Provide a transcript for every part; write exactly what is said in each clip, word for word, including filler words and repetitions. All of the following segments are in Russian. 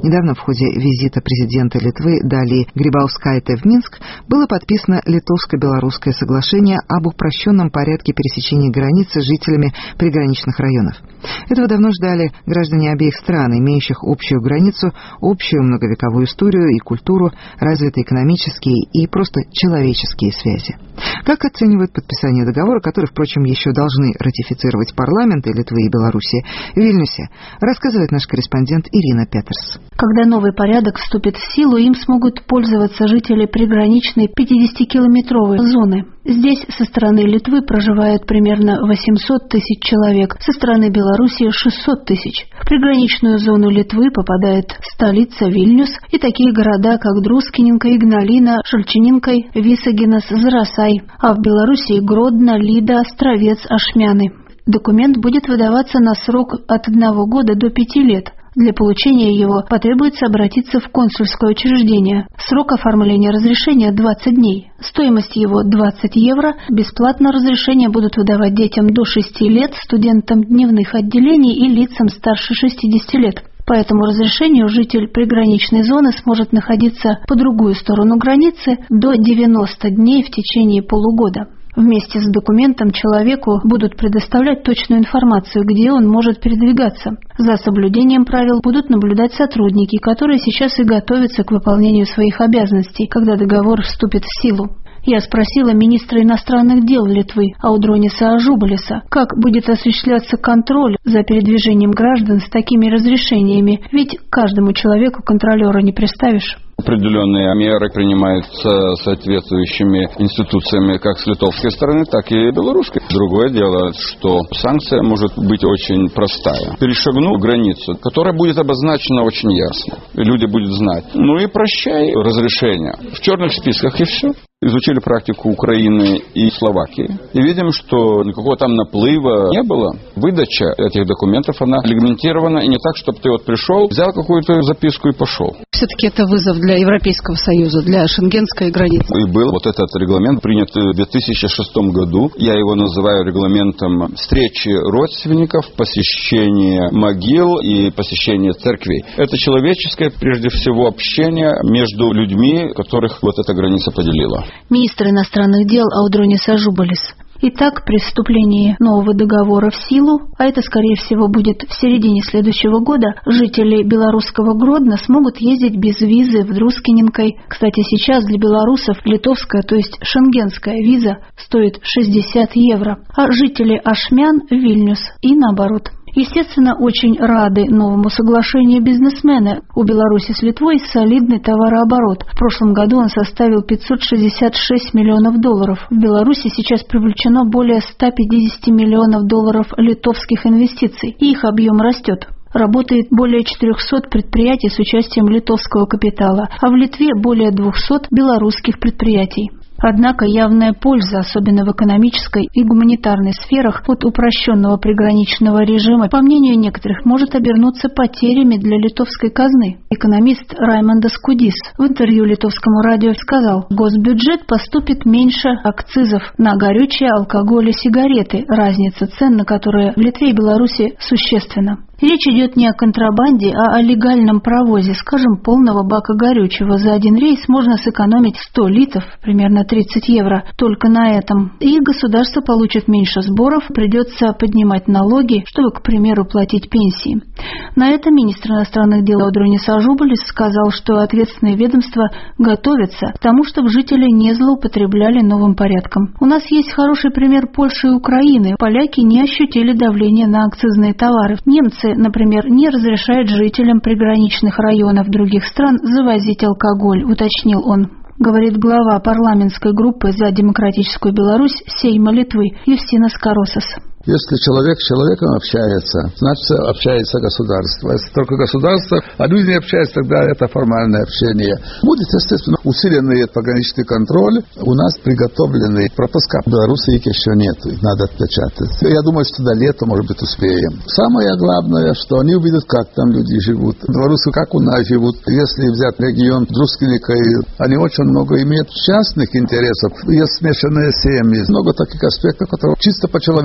Недавно в ходе визита президента Литвы Далии Грибаускайте в Минск было подписано Литовско-Белорусское соглашение об упрощенном порядке пересечения границы с жителями приграничных районов. Этого давно ждали граждане обеих стран, имеющих общую границу, общую многовековую историю и культуру, развитые экономические и просто человеческие связи. Как оценивают подписание договора, который, впрочем, еще должны ратифицировать парламенты Литвы и Белоруссии, в Вильнюсе, рассказывает наш корреспондент Ирина Петерс. Когда новый порядок вступит в силу, им смогут пользоваться жители приграничной пятидесятикилометровой зоны. Здесь со стороны Литвы проживает примерно восемьсот тысяч человек, со стороны Белоруссии шестьсот тысяч. В приграничную зону Литвы попадает столица Вильнюс и такие города, как Друскиненко, Игналина, Шульчиненко, Висагинас, Зарасай, а в Белоруссии Гродно, Лида, Островец, Ашмяны. Документ будет выдаваться на срок от одного года до пяти лет. Для получения его потребуется обратиться в консульское учреждение. Срок оформления разрешения двадцать дней. Стоимость его двадцать евро. Бесплатно разрешение будут выдавать детям до шести лет, студентам дневных отделений и лицам старше шестидесяти лет. По этому разрешению житель приграничной зоны сможет находиться по другую сторону границы до девяноста дней в течение полугода. Вместе с документом человеку будут предоставлять точную информацию, где он может передвигаться. За соблюдением правил будут наблюдать сотрудники, которые сейчас и готовятся к выполнению своих обязанностей, когда договор вступит в силу. Я спросила министра иностранных дел Литвы Аудрониса Ажубалиса, как будет осуществляться контроль за передвижением граждан с такими разрешениями, ведь каждому человеку контролера не приставишь. Определенные меры принимаются соответствующими институциями как с литовской стороны, так и белорусской. Другое дело, что санкция может быть очень простая. Перешагнул границу, которая будет обозначена очень ясно. Люди будут знать. Ну и прощай разрешение. В черных списках и все. Изучили практику Украины и Словакии. И видим, что никакого там наплыва не было. Выдача этих документов, она регламентирована. И не так, чтобы ты вот пришел, взял какую-то записку и пошел. Все-таки это вызов для Европейского Союза, для шенгенской границы. И был вот этот регламент, принят в две тысячи шестом году. Я его называю регламентом встречи родственников, посещения могил и посещения церквей. Это человеческое, прежде всего, общение между людьми, которых вот эта граница поделила. Министр иностранных дел Аудронис Ажубалис. Итак, при вступлении нового договора в силу, а это, скорее всего, будет в середине следующего года, жители белорусского Гродно смогут ездить без визы в Друскиненко. Кстати, сейчас для белорусов литовская, то есть шенгенская виза стоит шестьдесят евро, а жители Ашмян в Вильнюс и наоборот. Естественно, очень рады новому соглашению бизнесмены. У Беларуси с Литвой солидный товарооборот. В прошлом году он составил пятьсот шестьдесят шесть миллионов долларов. В Беларуси сейчас привлечено более ста пятидесяти миллионов долларов литовских инвестиций, и их объем растет. Работает более четырехсот предприятий с участием литовского капитала, а в Литве более двухсот белорусских предприятий. Однако явная польза, особенно в экономической и гуманитарной сферах, от упрощенного приграничного режима, по мнению некоторых, может обернуться потерями для литовской казны. Экономист Раймондас Кудис в интервью литовскому радио сказал, в госбюджет поступит меньше акцизов на горючее, алкоголь и сигареты, разница цен на которые в Литве и Беларуси существенна. Речь идет не о контрабанде, а о легальном провозе, скажем, полного бака горючего. За один рейс можно сэкономить сто литров, примерно тридцать евро, только на этом. И государство получит меньше сборов, придется поднимать налоги, чтобы, к примеру, платить пенсии. На это министр иностранных дел Аудронис Ажубалис сказал, что ответственные ведомства готовятся к тому, чтобы жители не злоупотребляли новым порядком. У нас есть хороший пример Польши и Украины. Поляки не ощутили давления на акцизные товары. Немцы, например, не разрешают жителям приграничных районов других стран завозить алкоголь, уточнил он. Говорит глава парламентской группы за демократическую Беларусь Сейма Литвы Юстина Скоросас. Если человек с человеком общается, значит, общается государство. Если только государство, а люди не общаются, тогда это формальное общение. Будет, естественно, усиленный пограничный контроль. У нас приготовлены пропуска. В Беларуси их еще нет, их надо отпечатать. Я думаю, что до лета, может быть, успеем. Самое главное, что они увидят, как там люди живут. Белорусы, как у нас живут. Если взять регион Друскиненко, они очень много имеют частных интересов. Есть смешанные семьи. Много таких аспектов, которые чисто по-человечески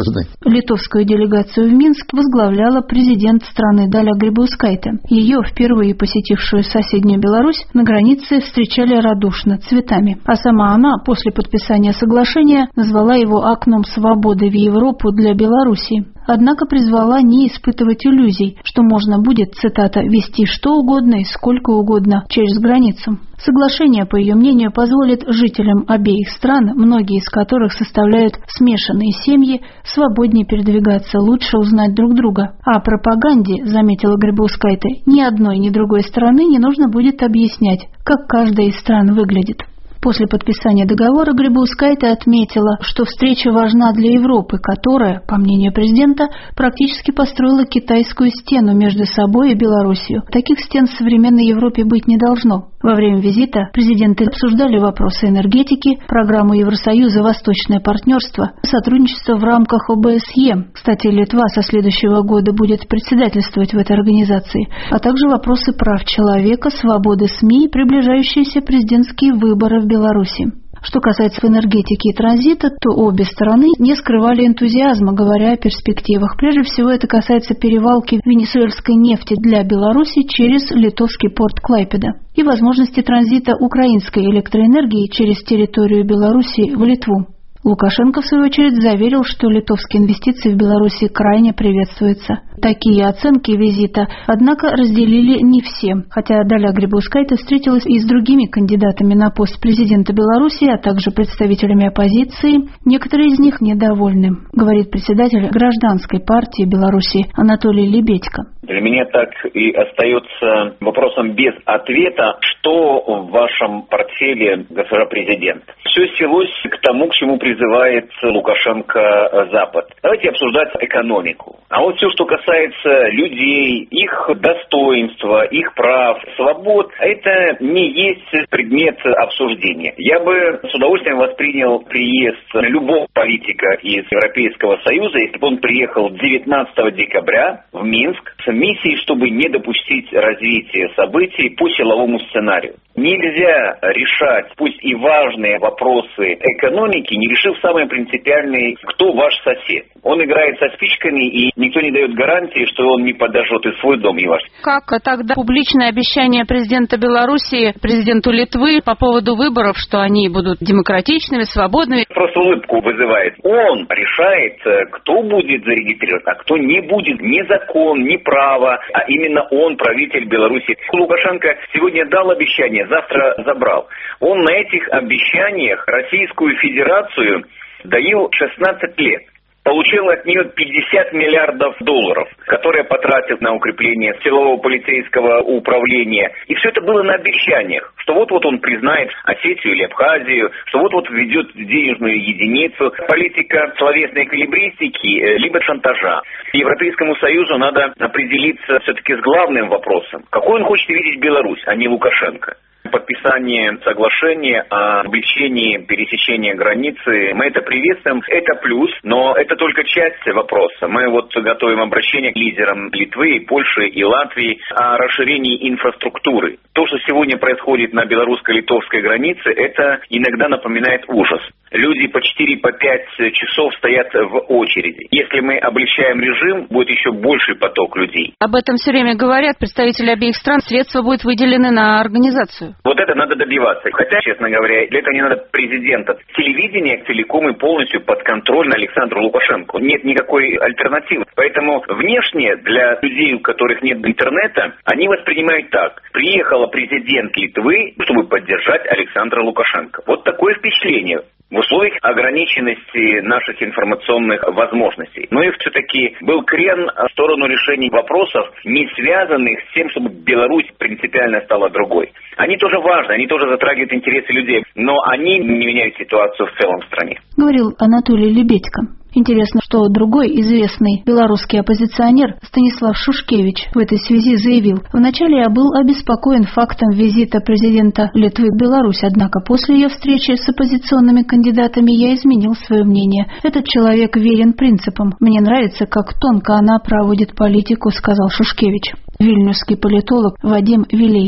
важны. Литовскую делегацию в Минск возглавляла президент страны Даля Грибаускайте. Ее, впервые посетившую соседнюю Беларусь, на границе встречали радушно, цветами. А сама она, после подписания соглашения, назвала его окном свободы в Европу для Белоруссии. Однако призвала не испытывать иллюзий, что можно будет, цитата, «вести что угодно и сколько угодно через границу». Соглашение, по ее мнению, позволит жителям обеих стран, многие из которых составляют смешанные семьи, свободнее передвигаться, лучше узнать друг друга. А пропаганде, заметила Грибаускайте, ни одной, ни другой стороны не нужно будет объяснять, как каждая из стран выглядит. После подписания договора Грибаускайте отметила, что встреча важна для Европы, которая, по мнению президента, практически построила китайскую стену между собой и Белоруссией. Таких стен в современной Европе быть не должно. Во время визита президенты обсуждали вопросы энергетики, программу Евросоюза «Восточное партнерство», сотрудничество в рамках О Бэ Эс Е. Кстати, Литва со следующего года будет председательствовать в этой организации, а также вопросы прав человека, свободы СМИ и приближающиеся президентские выборы в Беларуси. Что касается энергетики и транзита, то обе стороны не скрывали энтузиазма, говоря о перспективах. Прежде всего, это касается перевалки венесуэльской нефти для Беларуси через литовский порт Клайпеда и возможности транзита украинской электроэнергии через территорию Беларуси в Литву. Лукашенко, в свою очередь, заверил, что литовские инвестиции в Беларуси крайне приветствуются. Такие оценки визита, однако, разделили не все, хотя Даля Грибаускайте встретилась и с другими кандидатами на пост президента Беларуси, а также представителями оппозиции. Некоторые из них недовольны, говорит председатель Гражданской партии Беларуси Анатолий Лебедько. Для меня так и остается вопросом без ответа, что в вашем портфеле, госпожа президент. Все свелось к тому, к чему призывает Лукашенко Запад. Давайте обсуждать экономику. А вот все, что касается людей, их достоинства, их прав, свобод, это не есть предмет обсуждения. Я бы с удовольствием воспринял приезд любого политика из Европейского Союза, если бы он приехал девятнадцатого декабря в Минск с миссией, чтобы не допустить развития событий по силовому сценарию. Нельзя решать, пусть и важные вопросы экономики, не решив самые принципиальные, кто ваш сосед. Он играет со спичками, и никто не дает гарантии, что он не подожжет и свой дом, и ваш. Как тогда публичное обещание президента Беларуси президенту Литвы по поводу выборов, что они будут демократичными, свободными? Просто улыбку вызывает. Он решает, кто будет зарегистрирован, а кто не будет. Ни закон, ни право, а именно он правитель Беларуси. Лукашенко сегодня дал обещание, завтра забрал. Он на этих обещаниях Российскую Федерацию доил шестнадцать лет. Получил от нее пятьдесят миллиардов долларов, которые потратил на укрепление силового полицейского управления. И все это было на обещаниях, что вот-вот он признает Осетию или Абхазию, что вот-вот введет денежную единицу. Политика словесной эквилибристики, либо шантажа. Европейскому Союзу надо определиться все-таки с главным вопросом. Какой он хочет видеть Беларусь, а не Лукашенко? Подписание соглашения о облегчении пересечения границы, мы это приветствуем, это плюс, но это только часть вопроса. Мы вот готовим обращение к лидерам Литвы, Польши и Латвии о расширении инфраструктуры. То, что сегодня происходит на белорусско-литовской границе, это иногда напоминает ужас. Люди по четыре-пять часов стоят в очереди. Если мы облегчаем режим, будет еще больший поток людей. Об этом все время говорят представители обеих стран. Средства будут выделены на организацию. Вот это надо добиваться. Хотя, честно говоря, для этого не надо президента. Телевидение целиком и полностью подконтрольно Александру Лукашенко. Нет никакой альтернативы. Поэтому внешне для людей, у которых нет интернета, они воспринимают так. Приехала президент Литвы, чтобы поддержать Александра Лукашенко. Вот такое впечатление в условиях ограниченности наших информационных возможностей. Но и все-таки был крен в сторону решения вопросов, не связанных с тем, чтобы Беларусь принципиально стала другой. Они тоже важны, они тоже затрагивают интересы людей, но они не меняют ситуацию в целом в стране. Говорил Анатолий Лебедько. Интересно, что другой известный белорусский оппозиционер Станислав Шушкевич в этой связи заявил: «Вначале я был обеспокоен фактом визита президента Литвы в Беларусь, однако после ее встречи с оппозиционными кандидатами я изменил свое мнение. Этот человек верен принципам. Мне нравится, как тонко она проводит политику», — сказал Шушкевич. Вильнюсский политолог Вадим Вилейта.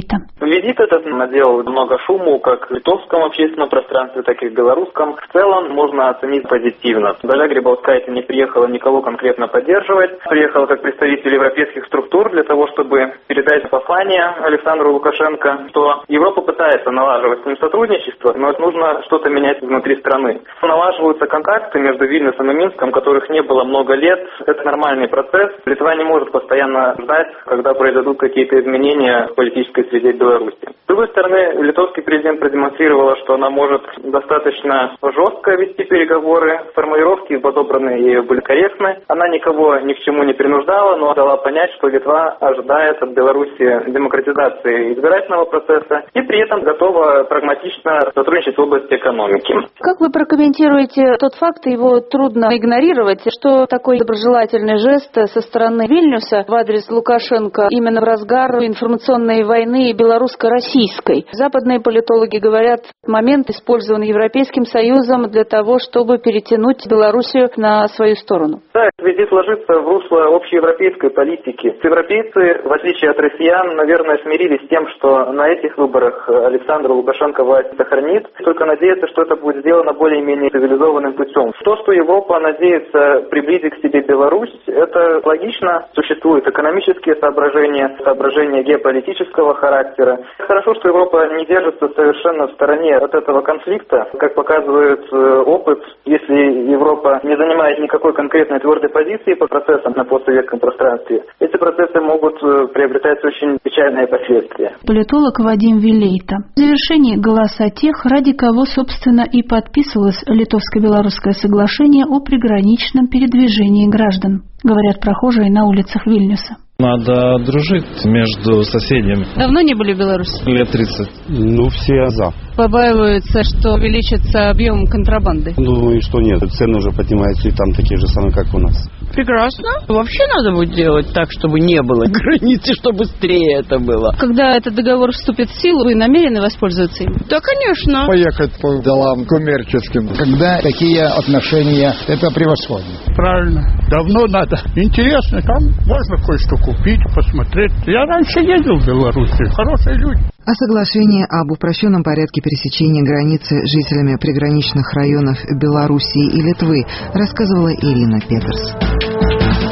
Визит этот наделал много шуму как в литовском общественном пространстве, так и в белорусском. В целом можно оценить позитивно. Даля Грибаускайте не приехала никого конкретно поддерживать. Приехала как представитель европейских структур для того, чтобы передать послание Александру Лукашенко, что Европа пытается налаживать с ним сотрудничество, но нужно что-то менять внутри страны. Налаживаются контакты между Вильнюсом и Минском, которых не было много лет. Это нормальный процесс. Литва не может постоянно ждать, когда произойдут какие-то изменения в политической среде Беларуси. С другой стороны, литовский президент продемонстрировала, что она может достаточно жестко вести переговоры. Формулировки подобранные ею были корректны. Она никого ни к чему не принуждала, но дала понять, что Литва ожидает от Беларуси демократизации избирательного процесса и при этом готова прагматично сотрудничать в области экономики. Как вы прокомментируете тот факт, его трудно игнорировать, что такой доброжелательный жест со стороны Вильнюса в адрес Лукашенко именно в разгар информационной войны белорусско-российской? Западные политологи говорят, момент использован Европейским Союзом для того, чтобы перетянуть Белоруссию на свою сторону. Да, везде сложится в русло общеевропейской политики. Европейцы, в отличие от россиян, наверное, смирились с тем, что на этих выборах Александр Лукашенко власть сохранит. Только надеются, что это будет сделано более-менее цивилизованным путем. То, что Европа надеется приблизить к себе Беларусь, это логично. Существуют экономические соображения, соображения геополитического характера. Хорошо, что Европа не держится совершенно в стороне от этого конфликта. Как показывает опыт, если Европа не занимает никакой конкретной твердой позиции по процессам на постсоветском пространстве, эти процессы могут приобретать очень печальные последствия. Политолог Вадим Вилейта. В завершении голоса тех, ради кого, собственно, и подписывалось литовско-белорусское соглашение о приграничном передвижении граждан, говорят прохожие на улицах Вильнюса. Надо дружить между соседями. Давно не были в Беларуси? Лет тридцать. Ну, все за. Побаиваются, что увеличится объем контрабанды. Ну и что нет, цены уже поднимаются и там такие же самые, как у нас. Прекрасно. Вообще надо будет делать так, чтобы не было границы, чтобы быстрее это было. Когда этот договор вступит в силу, вы намерены воспользоваться им? Да, конечно. Поехать по делам коммерческим. Когда такие отношения, это превосходно. Правильно. Давно надо. Интересно, там можно кое-что купить, посмотреть. Я раньше ездил в Беларуси. Хорошие люди. О соглашении об упрощенном порядке пересечения границы жителями приграничных районов Белоруссии и Литвы рассказывала Ирина Петерс.